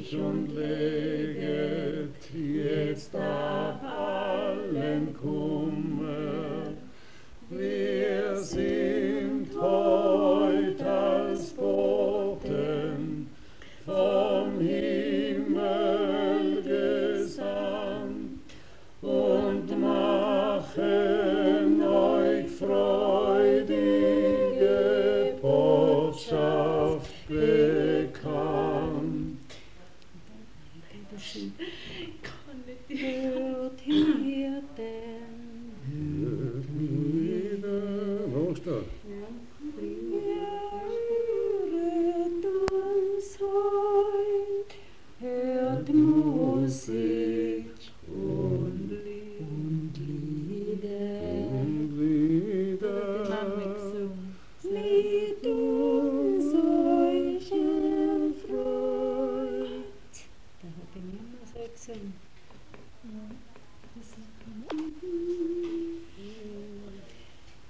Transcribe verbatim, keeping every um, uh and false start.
euch und leget jetzt ab allen Kummer. Wir sind heut als Boten vom Himmel gesandt und machen euch freudige Botschaft bekannt. Hört Hirten, Hört wieder, wo ist das? höret uns heut, hört Musik und Lieder. Und wieder. Lied uns euch erfreut. Da hat die Mama so gesungen.